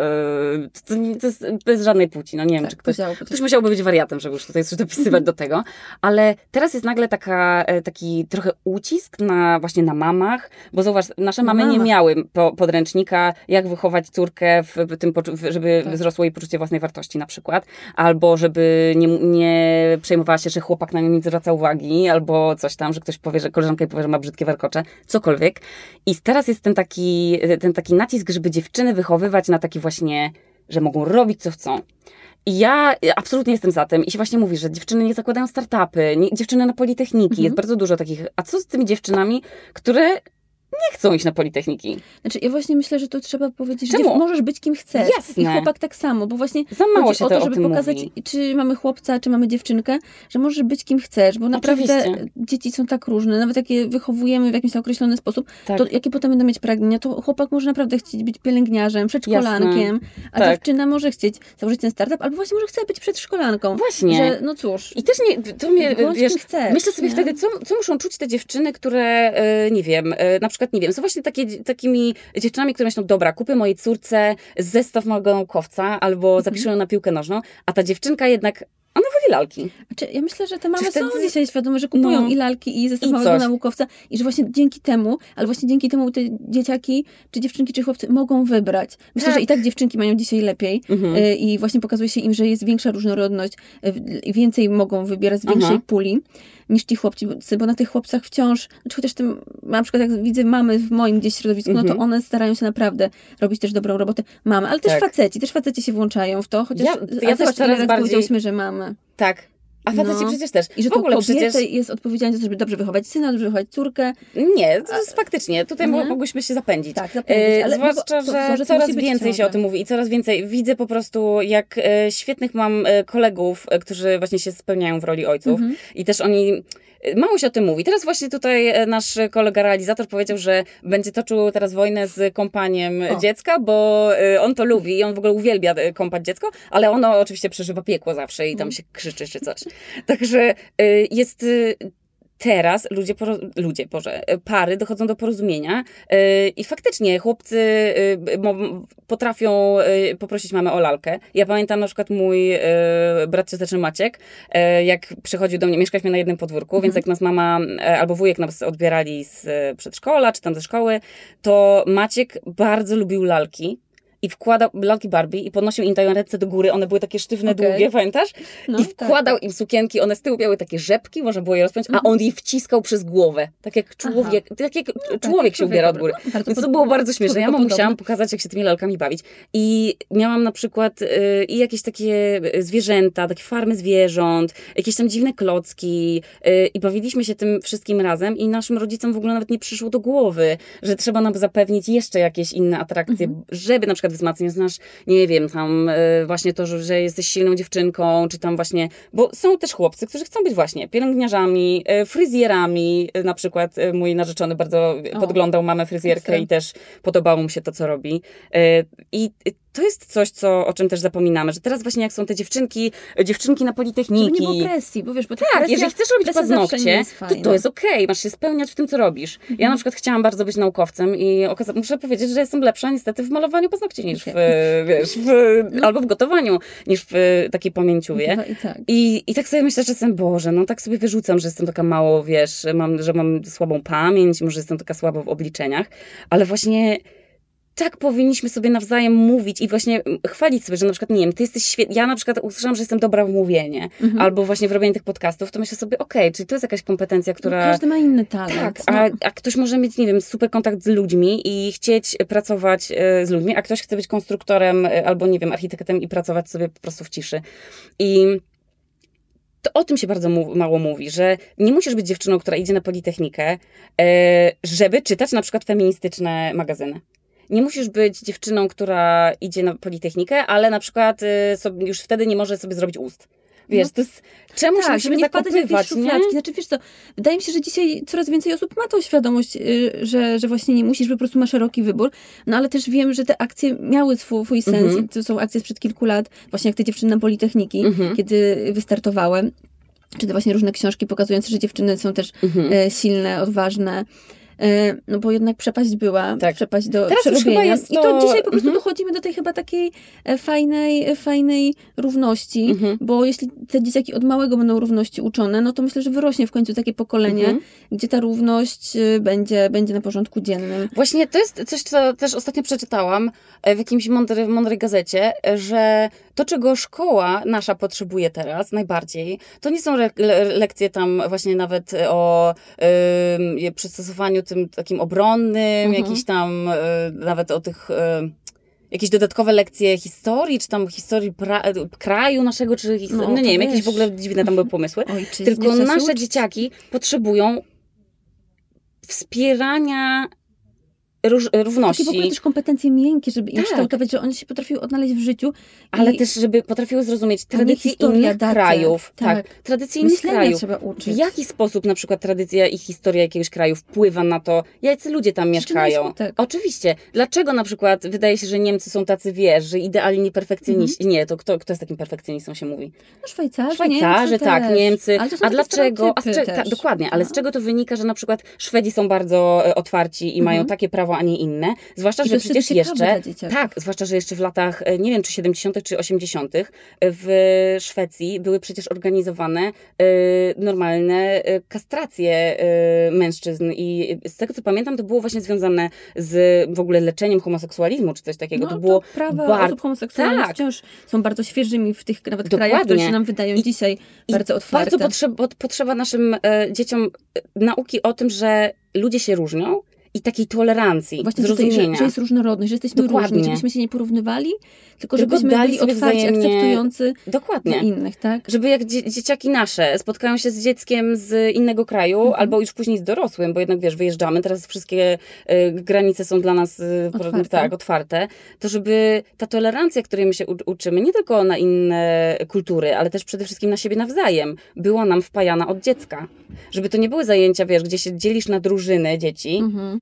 to jest bez żadnej płci. No nie wiem, czy ktoś musiałby być wariatem, żeby już tutaj coś dopisywać do tego. Ale teraz jest nagle taki trochę ucisk właśnie na mamach, bo zauważ, nasze mamy nie miały podręcznika, jak wychować córkę w tym, żeby wzrosło jej poczucie własnej wartości na przykład, albo żeby nie przejmowała się, że chłopak na nią nie zwraca uwagi, albo coś tam, że ktoś powie, że koleżanka jej powie, że ma brzydkie warkocze, cokolwiek. I teraz jest ten taki nacisk, żeby dziewczyny wychowywać na taki właśnie, że mogą robić co chcą. I ja absolutnie jestem za tym. I się właśnie mówi, że dziewczyny nie zakładają startupy, dziewczyny na politechniki. Jest bardzo dużo takich. A co z tymi dziewczynami, które nie chcą iść na politechniki? Znaczy, ja właśnie myślę, że tu trzeba powiedzieć, Czemu? że możesz być kim chcesz. Jasne. I chłopak tak samo, bo właśnie Za mało chodzi się o to, o żeby tym pokazać, mówi. czy mamy chłopca, czy mamy dziewczynkę, że możesz być kim chcesz, bo naprawdę Oczywiście. dzieci są tak różne, nawet jak je wychowujemy w jakiś tam określony sposób, Tak. to jakie potem będą mieć pragnienia, to chłopak może naprawdę chcieć być pielęgniarzem, przedszkolankiem, a Tak. dziewczyna może chcieć założyć ten startup, albo właśnie może chce być przedszkolanką. Właśnie. Że, no cóż. I też to mnie, Bądź wiesz, kim chcesz, myślę sobie nie? wtedy, co muszą czuć te dziewczyny, które, nie wiem, na przykład, nie wiem, są właśnie takimi dziewczynami, które myślą, dobra, kupię mojej córce zestaw małego naukowca, albo zapiszę ją na piłkę nożną, a ta dziewczynka jednak, ona woli lalki. Znaczy, ja myślę, że te mamy wtedy- są dzisiaj świadome, że kupują No. i lalki, i zestaw I małego coś. naukowca i że właśnie dzięki temu, ale właśnie dzięki temu te dzieciaki, czy dziewczynki, czy chłopcy mogą wybrać. Myślę, Tak. że i tak dziewczynki mają dzisiaj lepiej i właśnie pokazuje się im, że jest większa różnorodność i więcej mogą wybierać z większej puli niż ci chłopcy, bo na tych chłopcach wciąż, znaczy chociaż tym, na przykład jak widzę mamy w moim gdzieś środowisku, no to one starają się naprawdę robić też dobrą robotę. Mamy, ale też faceci się włączają w to, chociaż Ja ale też zobacz, ile coraz razy bardziej- powiedziałyśmy, że mamy. Tak. A faceci No. przecież też. I że w to ogóle kobieta przecież... jest odpowiedzialna za to, żeby dobrze wychować syna, dobrze wychować córkę. Nie, to jest faktycznie. Tutaj Nie? mogłyśmy się zapędzić. Tak, zapędzić, ale Zwłaszcza, no bo że to coraz musi być więcej się ciągle. o tym mówi i coraz więcej widzę po prostu, jak świetnych mam kolegów, którzy właśnie się spełniają w roli ojców i też oni... Mało się o tym mówi. Teraz właśnie tutaj nasz kolega realizator powiedział, że będzie toczył teraz wojnę z kąpaniem dziecka, bo on to lubi i on w ogóle uwielbia kąpać dziecko, ale ono oczywiście przeżywa piekło zawsze i tam się krzyczy czy coś. Także jest... Teraz pary dochodzą do porozumienia i faktycznie chłopcy potrafią poprosić mamę o lalkę. Ja pamiętam na przykład mój brat cioteczny Maciek, jak przychodził do mnie, mieszkaliśmy na jednym podwórku, więc jak nas mama albo wujek nas odbierali z przedszkola czy tam ze szkoły, to Maciek bardzo lubił lalki. I wkładał lalki Barbie i podnosił im te ręce do góry. One były takie sztywne, długie, pamiętasz? No, I wkładał im sukienki, one z tyłu miały takie rzepki, można było je rozpiąć, a on je wciskał przez głowę. Tak jak człowiek się ubiera od góry. Więc to było bardzo śmieszne. Ja musiałam pokazać, jak się tymi lalkami bawić. I miałam na przykład i jakieś takie zwierzęta, takie farmy zwierząt, jakieś tam dziwne klocki i bawiliśmy się tym wszystkim razem i naszym rodzicom w ogóle nawet nie przyszło do głowy, że trzeba nam zapewnić jeszcze jakieś inne atrakcje, żeby na przykład wzmacniać nasz, nie wiem, tam właśnie to, że jesteś silną dziewczynką, czy tam właśnie, bo są też chłopcy, którzy chcą być właśnie pielęgniarzami, fryzjerami, na przykład mój narzeczony bardzo podglądał mamę fryzjerkę i też podobało mu się to, co robi. I to jest coś, o czym też zapominamy, że teraz właśnie jak są te dziewczynki na politechniki. Żeby nie było presji, bo wiesz, bo ta Tak, presja, jeżeli chcesz robić presja zawsze nie paznokcie, jest to fajna. jest okej, masz się spełniać w tym, co robisz. Ja na przykład chciałam bardzo być naukowcem i muszę powiedzieć, że jestem lepsza niestety w malowaniu paznokci niż albo w gotowaniu, niż w takiej pamięciówie. Tak. I tak sobie myślę czasem, Boże, no tak sobie wyrzucam, że jestem taka mało, wiesz, że mam słabą pamięć, może jestem taka słaba w obliczeniach, ale właśnie tak powinniśmy sobie nawzajem mówić i właśnie chwalić sobie, że na przykład, nie wiem, ty jesteś świetny. Ja na przykład usłyszałam, że jestem dobra w mówienie, albo właśnie w robieniu tych podcastów, to myślę sobie, okej, czyli to jest jakaś kompetencja, która... Każdy ma inny talent. Tak, a ktoś może mieć, nie wiem, super kontakt z ludźmi i chcieć pracować z ludźmi, a ktoś chce być konstruktorem albo, nie wiem, architektem i pracować sobie po prostu w ciszy. I to o tym się bardzo mało mówi, że nie musisz być dziewczyną, która idzie na politechnikę, żeby czytać na przykład feministyczne magazyny. Nie musisz być dziewczyną, która idzie na politechnikę, ale na przykład już wtedy nie może sobie zrobić ust. Wiesz, to jest... Czemu się musimy nie wpadać w jakieś zakopywać, nie? szufladki. Znaczy, wiesz co, wydaje mi się, że dzisiaj coraz więcej osób ma tą świadomość, że właśnie nie musisz, po prostu ma szeroki wybór. No ale też wiem, że te akcje miały swój sens. I to są akcje sprzed kilku lat, właśnie jak te dziewczyny na politechniki, kiedy wystartowały. czy te właśnie różne książki pokazujące, że dziewczyny są też silne, odważne. No bo jednak przepaść była, przepaść do teraz przerobienia. jest to... I to dzisiaj po prostu dochodzimy do tej chyba takiej fajnej równości, bo jeśli te dzieciaki od małego będą równości uczone, no to myślę, że wyrośnie w końcu takie pokolenie, gdzie ta równość będzie na porządku dziennym. Właśnie to jest coś, co też ostatnio przeczytałam w jakimś mądrej gazecie, że to, czego szkoła nasza potrzebuje teraz najbardziej, to nie są lekcje tam właśnie nawet o przystosowaniu tym takim obronnym, jakiś tam nawet o tych... jakieś dodatkowe lekcje historii, czy tam historii kraju naszego, czy no nie wiem, jakieś w ogóle dziwne tam były pomysły. Tylko nasze dzieciaki potrzebują wspierania równości. Takie w ogóle też kompetencje miękkie, żeby im kształtować, że one się potrafiły odnaleźć w życiu. Ale też, żeby potrafiły zrozumieć tradycje innych krajów. Tak, tradycje innych krajów. Trzeba uczyć. W jaki sposób na przykład tradycja i historia jakiegoś kraju wpływa na to, jacy ludzie tam mieszkają. Oczywiście. Dlaczego na przykład wydaje się, że Niemcy są tacy, wiesz, że idealni perfekcjoniści. Nie, to kto jest takim perfekcjonistą się mówi? No Szwajcarzy, Niemcy. A dlaczego? Dokładnie, ale z czego to wynika, że na przykład Szwedzi są bardzo otwarci i mają takie prawo, a nie inne. Zwłaszcza, że przecież jeszcze... zwłaszcza, że jeszcze w latach, nie wiem, czy 70. czy 80. w Szwecji były przecież organizowane normalne kastracje mężczyzn i z tego, co pamiętam, to było właśnie związane z w ogóle leczeniem homoseksualizmu, czy coś takiego. No, to było prawa osób homoseksualnych wciąż są bardzo świeżymi w tych nawet krajach, które się nam wydają dzisiaj bardzo otwarte. Bardzo potrzeba naszym dzieciom nauki o tym, że ludzie się różnią, i takiej tolerancji, właśnie zrozumienia. Że jest różnorodność, że jesteśmy różni, żebyśmy się nie porównywali, tylko żebyśmy byli otwarci, akceptujący dla innych, tak? Żeby jak dzieciaki nasze spotkają się z dzieckiem z innego kraju, albo już później z dorosłym, bo jednak wiesz, wyjeżdżamy, teraz wszystkie granice są dla nas otwarte, to żeby ta tolerancja, której my się uczymy, nie tylko na inne kultury, ale też przede wszystkim na siebie nawzajem, była nam wpajana od dziecka. Żeby to nie były zajęcia, wiesz, gdzie się dzielisz na drużyny dzieci,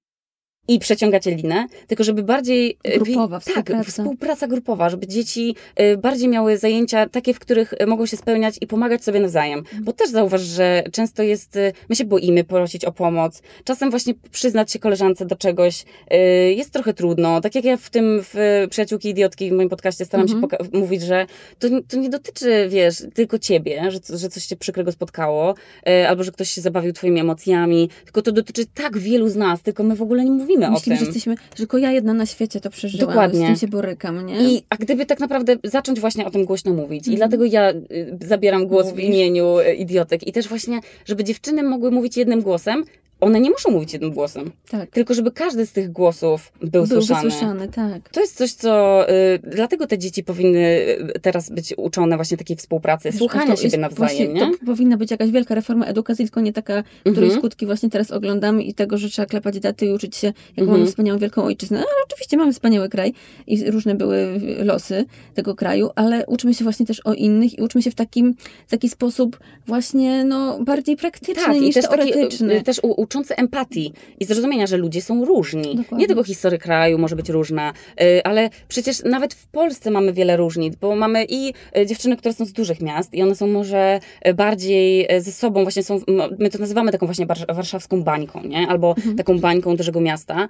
i przeciągacie linę, tylko żeby bardziej... Grupowa, współpraca grupowa, żeby dzieci bardziej miały zajęcia takie, w których mogą się spełniać i pomagać sobie nawzajem. Bo też zauważ, że często jest... My się boimy prosić o pomoc. Czasem właśnie przyznać się koleżance do czegoś jest trochę trudno. Tak jak ja w Przyjaciółki Idiotki w moim podcaście staram się mówić, że to nie dotyczy, wiesz, tylko ciebie, że coś cię przykrego spotkało, albo że ktoś się zabawił twoimi emocjami, tylko to dotyczy tak wielu z nas, tylko my w ogóle nie mówimy Myślimy, o tym. że tylko ja jedna na świecie to przeżyłam. Dokładnie. Z tym się borykam, nie? A gdyby tak naprawdę zacząć właśnie o tym głośno mówić i dlatego ja zabieram głos w imieniu idiotek i też właśnie, żeby dziewczyny mogły mówić jednym głosem, one nie muszą mówić jednym głosem. Tak. Tylko żeby każdy z tych głosów był słyszany. Tak. To jest coś, co... dlatego te dzieci powinny teraz być uczone właśnie takiej współpracy, słuchania siebie nawzajem, nie? To powinna być jakaś wielka reforma edukacji, tylko nie taka, której skutki właśnie teraz oglądamy i tego, że trzeba klepać daty i uczyć się, jaką mamy wspaniałą wielką ojczyznę. Ale oczywiście mamy wspaniały kraj i różne były losy tego kraju, ale uczymy się właśnie też o innych i uczymy się w taki sposób właśnie bardziej praktyczny niż teoretyczny. Też uczący empatii i zrozumienia, że ludzie są różni. Dokładnie. Nie tylko historia kraju może być różna, ale przecież nawet w Polsce mamy wiele różnic, bo mamy i dziewczyny, które są z dużych miast i one są może bardziej ze sobą, właśnie są, my to nazywamy taką właśnie warszawską bańką, nie? Albo taką bańką dużego miasta,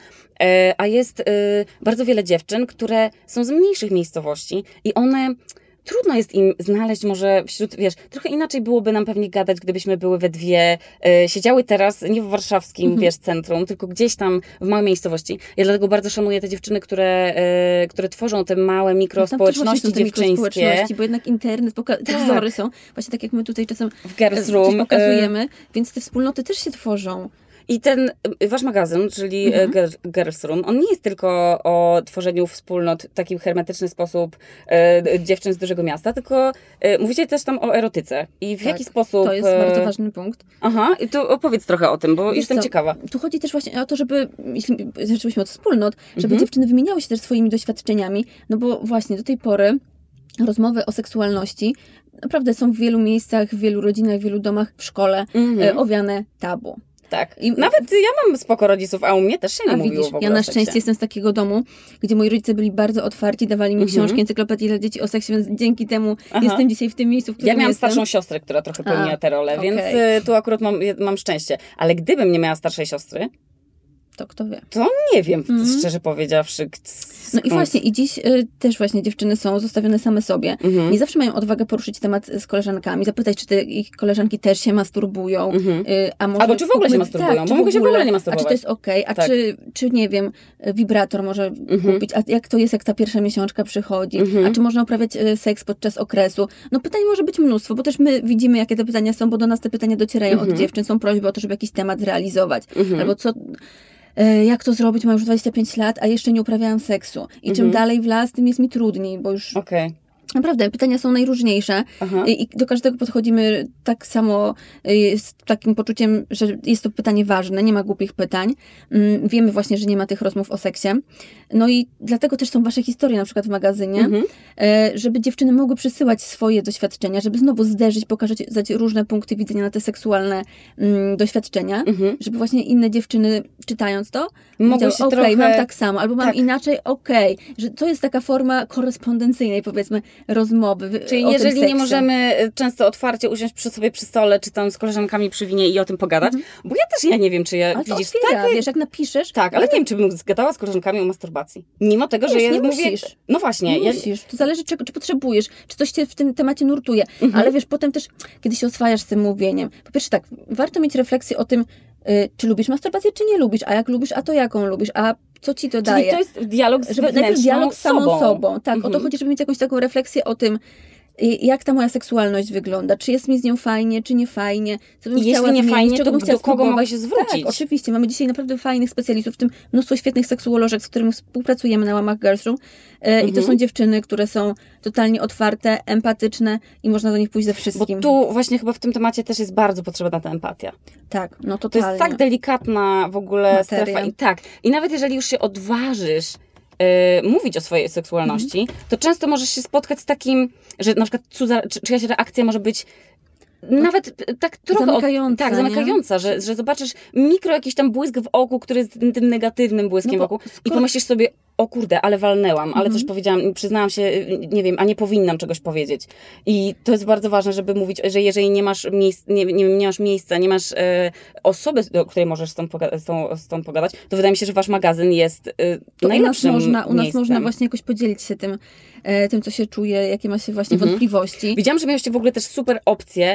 a jest bardzo wiele dziewczyn, które są z mniejszych miejscowości i one... Trudno jest im znaleźć może wśród, wiesz, trochę inaczej byłoby nam pewnie gadać, gdybyśmy były we dwie, siedziały teraz nie w warszawskim, wiesz, centrum, tylko gdzieś tam w małej miejscowości. Ja dlatego bardzo szanuję te dziewczyny, które tworzą te małe mikrospołeczności dziewczyńskie. Bo jednak internet, telewizory są, właśnie tak jak my tutaj czasem w Girls Room pokazujemy, więc te wspólnoty też się tworzą. I ten wasz magazyn, czyli Girls Room, on nie jest tylko o tworzeniu wspólnot w taki hermetyczny sposób dziewczyn z dużego miasta, tylko mówicie też tam o erotyce. I w jaki sposób... To jest bardzo ważny punkt. Aha, i to opowiedz trochę o tym, bo jestem ciekawa. Tu chodzi też właśnie o to, żeby, jeśli zaczęłyśmy od wspólnot, żeby dziewczyny wymieniały się też swoimi doświadczeniami, no bo właśnie do tej pory rozmowy o seksualności naprawdę są w wielu miejscach, w wielu rodzinach, w wielu domach, w szkole owiane tabu. Tak. Nawet ja mam spoko rodziców, a u mnie też się nie mówiło w ogóle ja na o seksie. szczęście jestem z takiego domu, gdzie moi rodzice byli bardzo otwarci, dawali mi książki, encyklopedii dla dzieci o seksie, więc dzięki temu jestem dzisiaj w tym miejscu, w którym Ja miałam jestem. starszą siostrę, która trochę pełniła tę rolę, więc tu akurat mam szczęście. Ale gdybym nie miała starszej siostry, to kto wie. to nie wiem, szczerze powiedziawszy. No i właśnie, i dziś też właśnie dziewczyny są zostawione same sobie. Nie zawsze mają odwagę poruszyć temat z koleżankami, zapytać, czy te ich koleżanki też się masturbują. A może albo czy w ogóle się masturbują, tak, bo mogą się w ogóle nie A masturbować. czy to jest okej, a czy nie wiem, wibrator może kupić, a jak to jest, jak ta pierwsza miesiączka przychodzi, a czy można uprawiać seks podczas okresu. No pytań może być mnóstwo, bo też my widzimy, jakie te pytania są, bo do nas te pytania docierają od dziewczyn, są prośby o to, żeby jakiś temat zrealizować. Albo co... Jak to zrobić? Mam już 25 lat, a jeszcze nie uprawiałam seksu. I czym dalej w las, tym jest mi trudniej, bo już... Naprawdę, pytania są najróżniejsze i do każdego podchodzimy tak samo z takim poczuciem, że jest to pytanie ważne, nie ma głupich pytań. Wiemy właśnie, że nie ma tych rozmów o seksie. No i dlatego też są wasze historie na przykład w magazynie, żeby dziewczyny mogły przysyłać swoje doświadczenia, żeby znowu zderzyć, pokazać różne punkty widzenia na te seksualne doświadczenia, żeby właśnie inne dziewczyny czytając to mogły się okej, trochę... mam tak samo, albo mam inaczej, że to jest taka forma korespondencyjnej, powiedzmy, rozmowy. Czyli o jeżeli tym nie możemy często otwarcie usiąść sobie przy stole, czy tam z koleżankami przy winie i o tym pogadać, bo ja nie wiem, czy ja... Ale widzisz, to otwiera, wiesz, jak napiszesz... Tak, ale nie wiem, czy bym zgadała z koleżankami o masturbacji. Mimo tego, że ja nie mówię... musisz. No właśnie. Nie musisz. To zależy, czy potrzebujesz, czy coś cię w tym temacie nurtuje. Ale wiesz, potem też, kiedy się oswajasz z tym mówieniem, po pierwsze tak, warto mieć refleksję o tym, czy lubisz masturbację, czy nie lubisz, a jak lubisz, a to jaką lubisz, a co ci to daje. Czyli to jest dialog z najpierw dialog z samą sobą. Tak, o to Mhm. chodzi, żeby mieć jakąś taką refleksję o tym, jak ta moja seksualność wygląda, czy jest mi z nią fajnie, czy nie fajnie, co bym chciała jeśli nie zmienić, fajnie, czego to bym chciała do kogo spróbować. mogę się zwrócić? Tak, oczywiście. Mamy dzisiaj naprawdę fajnych specjalistów, w tym mnóstwo świetnych seksuolożek, z którymi współpracujemy na łamach Girls Room. I to są dziewczyny, które są totalnie otwarte, empatyczne i można do nich pójść ze wszystkim. Bo tu właśnie chyba w tym temacie też jest bardzo potrzebna ta empatia. Tak, no To totalnie. jest tak delikatna w ogóle Materia. strefa. I nawet jeżeli już się odważysz mówić o swojej seksualności, to często możesz się spotkać z takim, że na przykład czyjaś reakcja może być nawet tak trochę zamykająca, zamykająca, że zobaczysz jakiś tam błysk w oku, który jest tym negatywnym błyskiem w oku i pomyślisz sobie, o kurde, ale walnęłam, ale coś powiedziałam, przyznałam się, nie wiem, a nie powinnam czegoś powiedzieć. I to jest bardzo ważne, żeby mówić, że jeżeli nie masz nie masz miejsca, nie masz osoby, do której możesz z tą pogadać, to wydaje mi się, że wasz magazyn jest najlepszym u nas miejscem. można właśnie jakoś podzielić się tym, co się czuje, jakie ma się właśnie wątpliwości. Widziałam, że miałyście w ogóle też super opcję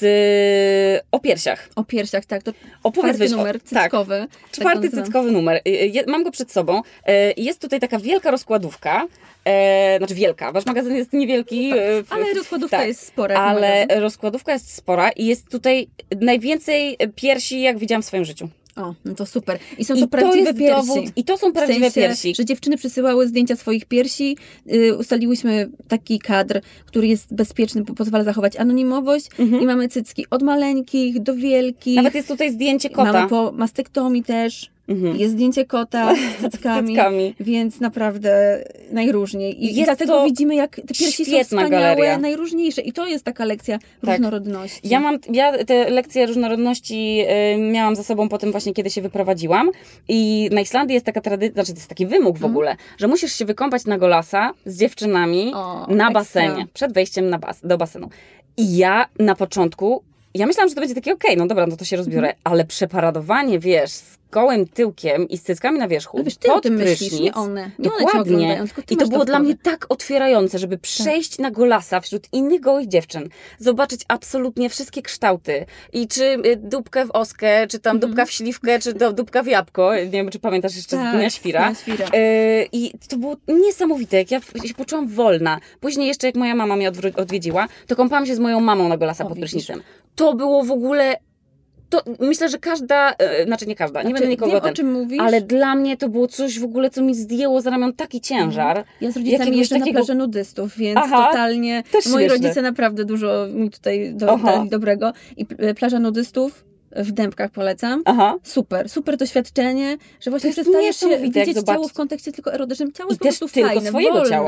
o piersiach. O piersiach, tak. To Opowiedz czwarty numer cyckowy. Czwarty cyckowy numer. Mam go przed sobą. Jest tutaj taka wielka rozkładówka. Znaczy wielka. Wasz magazyn jest niewielki. Ale rozkładówka jest spora. Ale rozkładówka jest spora i jest tutaj najwięcej piersi, jak widziałam w swoim życiu. O, no to super. I są to prawdziwe piersi. I to są prawdziwe piersi. Że dziewczyny przysyłały zdjęcia swoich piersi. Ustaliłyśmy taki kadr, który jest bezpieczny, pozwala zachować anonimowość. I mamy cycki od maleńkich do wielkich. Nawet jest tutaj zdjęcie kota. Mamy po mastektomii też. Jest zdjęcie kota z cyckami, więc naprawdę najróżniej. I dlatego widzimy, jak te piersi są wspaniałe, galeria. Najróżniejsze. I to jest taka lekcja różnorodności. Ja te lekcje różnorodności miałam za sobą po tym właśnie, kiedy się wyprowadziłam. I na Islandii jest taka tradycja, znaczy to jest taki wymóg w ogóle, że musisz się wykąpać na golasa z dziewczynami na basenie, przed wejściem do basenu. I ja na początku, myślałam, że to będzie takie okej, no dobra, no to się rozbiorę, ale przeparadowanie, wiesz, z gołym tyłkiem i z cyckami na wierzchu, ale wiesz, ty o tym myślisz, nie one. Dokładnie. I to było dla mnie tak otwierające, żeby przejść na golasa wśród innych gołych dziewczyn, zobaczyć absolutnie wszystkie kształty. I czy dupkę w oskę, czy tam dupka w śliwkę, czy dupka w jabłko. Nie wiem, czy pamiętasz jeszcze z Dnia Świra. I to było niesamowite, jak ja się poczułam wolna. Później jeszcze, jak moja mama mnie odwiedziła, to kąpałam się z moją mamą na golasa pod prysznicem. To było w ogóle... To myślę, że każda, znaczy nie każda, nie będę nikogo o czym mówisz, ale dla mnie to było coś w ogóle, co mi zdjęło z ramion taki ciężar. Ja z rodzicami jeżdżę na plażę nudystów, więc totalnie moi rodzice naprawdę dużo mi tutaj dali dobrego. I plaża nudystów w Dębkach polecam. Super doświadczenie, że właśnie przestajesz się widzieć ciało w kontekście tylko erotycznym. Ciało jest po prostu tylko fajne, swojego wolne. ciała.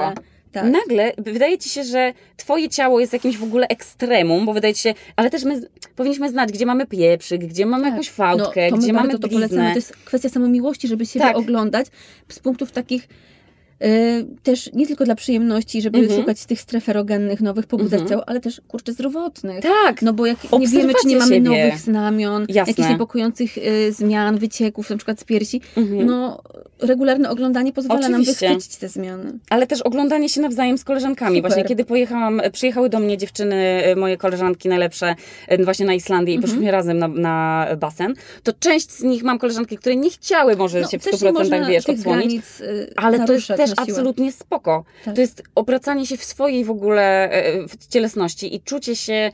Tak. nagle wydaje ci się, że twoje ciało jest jakimś w ogóle ekstremum, bo wydaje ci się, ale też my powinniśmy znać, gdzie mamy pieprzyk, gdzie mamy jakąś fałdkę, to my gdzie mamy bardzo to polecamy. bliznę. To jest kwestia samomiłości, żeby siebie Tak. oglądać z punktów takich też nie tylko dla przyjemności, żeby szukać tych stref erogennych, nowych, pobudzać ciało, ale też, kurczę, zdrowotnych. Tak. No bo jak nie wiemy, czy nie mamy siebie. nowych znamion, Jasne. jakichś niepokojących zmian, wycieków, na przykład z piersi, no regularne oglądanie pozwala nam Oczywiście. wychwycić te zmiany. Ale też oglądanie się nawzajem z koleżankami. Super. Właśnie kiedy przyjechały do mnie dziewczyny, moje koleżanki najlepsze, właśnie na Islandię i poszliśmy razem na basen, to część z nich, mam koleżanki, które nie chciały może się w też nie 100% można wiesz, tych odsłonić. granic, Ale to jest naruszać też na siłę. absolutnie spoko. Tak. To jest obracanie się w swojej w ogóle w cielesności i czucie się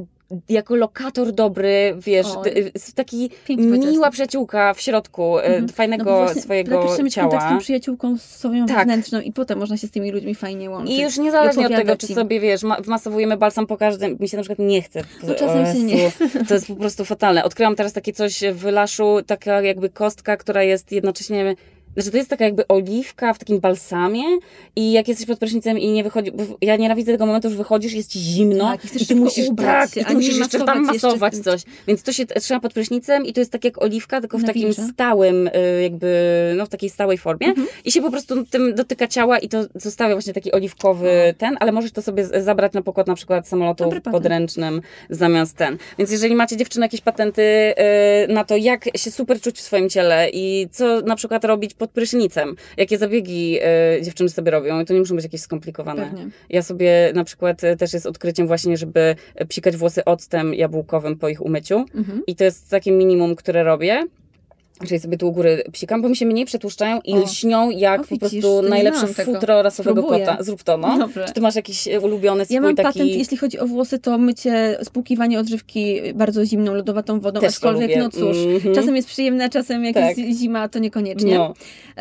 jako lokator dobry, wiesz, taki Pięknie miła powiedziałaś. przyjaciółka w środku fajnego bo właśnie swojego lepiej jeszcze mieć kontakt z tą ciała. przyjaciółką swoją Tak. wewnętrzną i potem można się z tymi ludźmi fajnie łączyć. I już niezależnie od tego, opowiadać czy im. sobie, wiesz, wmasowujemy balsam po każdym, mi się na przykład nie chce. No czasem się nie. Jezu, to jest po prostu fatalne. Odkryłam teraz takie coś w Laszu, taka jakby kostka, która jest jednocześnie... Znaczy to jest taka jakby oliwka w takim balsamie i jak jesteś pod prysznicem i nie wychodzi, bo ja nienawidzę tego momentu, że wychodzisz, jest ci zimno Tak, i chcesz i ty szybko musisz, ubrać tak, się, i a ty nie musisz jeszcze tam masować jeszcze masować z tym. coś. Więc to się trzyma pod prysznicem i to jest tak jak oliwka, tylko w takim Nawilża. stałym jakby, no w takiej stałej formie i się po prostu tym dotyka ciała i to zostawia właśnie taki oliwkowy ale możesz to sobie zabrać na pokład na przykład samolotu Dobry patent. podręcznym zamiast ten. Więc jeżeli macie dziewczyny jakieś patenty na to, jak się super czuć w swoim ciele i co na przykład robić pod prysznicem, jakie zabiegi dziewczyny sobie robią i to nie muszą być jakieś skomplikowane. Pewnie. Ja sobie na przykład też jest odkryciem właśnie, żeby psikać włosy octem jabłkowym po ich umyciu i to jest takie minimum, które robię. Czyli sobie tu u góry psikam, bo mi się mniej przetłuszczają i lśnią jak po widzisz, prostu to nie najlepsze znałam tego. futro rasowego Spróbuję. kota. Zrób to, no. Dobrze. Czy ty masz jakiś ulubiony swój Ja mam taki... patent, jeśli chodzi o włosy, to mycie, spłukiwanie odżywki bardzo zimną, lodowatą wodą, Też to aczkolwiek, lubię. no cóż, czasem jest przyjemne, a czasem jak Tak. jest zima, to niekoniecznie. No.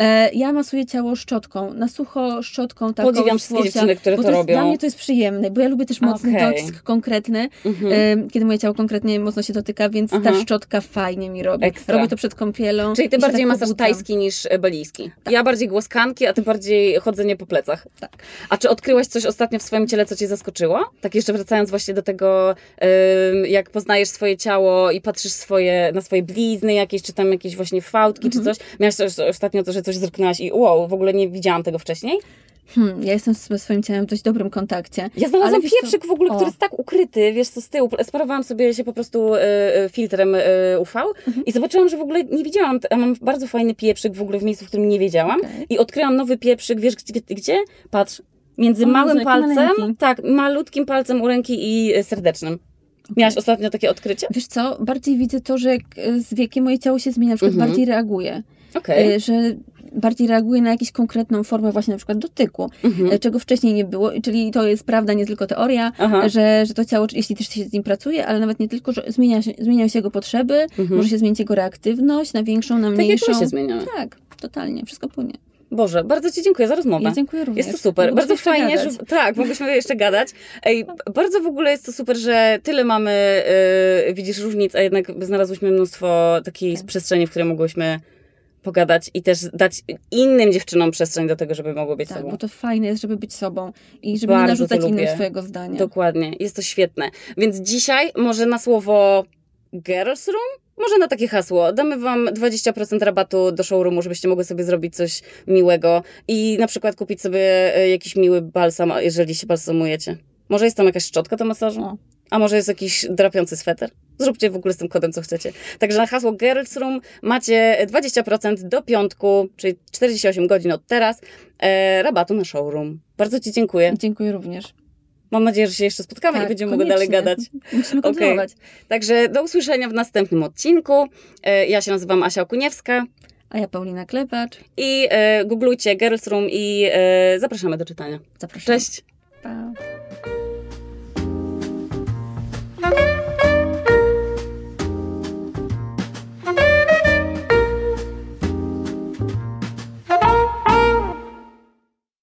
Ja masuję ciało szczotką, na sucho szczotką taką. Podziwiam z wszystkie włosia, dziewczyny, które bo to jest, robią. Dla mnie to jest przyjemne, bo ja lubię też mocny Okej. docisk konkretny, kiedy moje ciało konkretnie mocno się dotyka, więc ta szczotka fajnie mi robi. Ekstra. Robię to przed kąpielą. Czyli ty i się bardziej tak masaż pobudzam. tajski niż belijski. Ja bardziej głoskanki, a ty bardziej chodzenie po plecach. Tak. A czy odkryłaś coś ostatnio w swoim ciele, co cię zaskoczyło? Tak jeszcze wracając właśnie do tego, jak poznajesz swoje ciało i patrzysz na swoje blizny jakieś, czy tam jakieś właśnie fałdki, czy coś. Miałaś też ostatnio to, że coś zerknęłaś i wow, w ogóle nie widziałam tego wcześniej? Ja jestem ze swoim ciałem w dość dobrym kontakcie. Ja znalazłam Ale wiesz co? pieprzyk w ogóle, który jest tak ukryty, wiesz co, z tyłu. Sparowałam sobie się po prostu filtrem UV i zobaczyłam, że w ogóle nie widziałam, a mam bardzo fajny pieprzyk w ogóle w miejscu, w którym nie wiedziałam i odkryłam nowy pieprzyk, wiesz gdzie? Patrz, między małym jaki palcem, maleńki. tak, malutkim palcem u ręki i serdecznym. Miałaś ostatnio takie odkrycie? Wiesz co, bardziej widzę to, że jak z wiekiem moje ciało się zmienia, na przykład bardziej reaguje. Okej. Że bardziej reaguje na jakąś konkretną formę właśnie na przykład dotyku, czego wcześniej nie było, czyli to jest prawda, nie tylko teoria, że to ciało, jeśli też się z nim pracuje, ale nawet nie tylko, że zmieniają się jego potrzeby, może się zmienić jego reaktywność na większą, na Tak mniejszą. jak my się zmieniamy. Tak, totalnie, wszystko płynie. Boże, bardzo ci dziękuję za rozmowę. Ja dziękuję również. Jest to super. Mogliśmy Bardzo jeszcze fajnie, gadać. że... Tak, mogliśmy jeszcze gadać. Ej, bardzo w ogóle jest to super, że tyle mamy, widzisz, różnic, a jednak znalazłyśmy mnóstwo takiej przestrzeni, w której mogłyśmy pogadać i też dać innym dziewczynom przestrzeń do tego, żeby mogły być Tak, sobą. bo to fajne jest, żeby być sobą i żeby Bardzo nie narzucać to innym lubię. swojego zdania. Dokładnie. Jest to świetne. Więc dzisiaj może na słowo Girls Room? Może na takie hasło. Damy wam 20% rabatu do showroomu, żebyście mogły sobie zrobić coś miłego i na przykład kupić sobie jakiś miły balsam, jeżeli się balsamujecie. Może jest tam jakaś szczotka do masażu? O. A może jest jakiś drapiący sweter? Zróbcie w ogóle z tym kodem, co chcecie. Także na hasło Girls Room macie 20% do piątku, czyli 48 godzin od teraz, rabatu na showroom. Bardzo ci dziękuję. Dziękuję również. Mam nadzieję, że się jeszcze spotkamy i Tak, będziemy mogły dalej koniecznie. gadać. Musimy kontynuować. Także do usłyszenia w następnym odcinku. Ja się nazywam Asia Okuniewska A ja Paulina Klepacz. i googlujcie Girls Room i zapraszamy do czytania. Zapraszam. Cześć! Pa.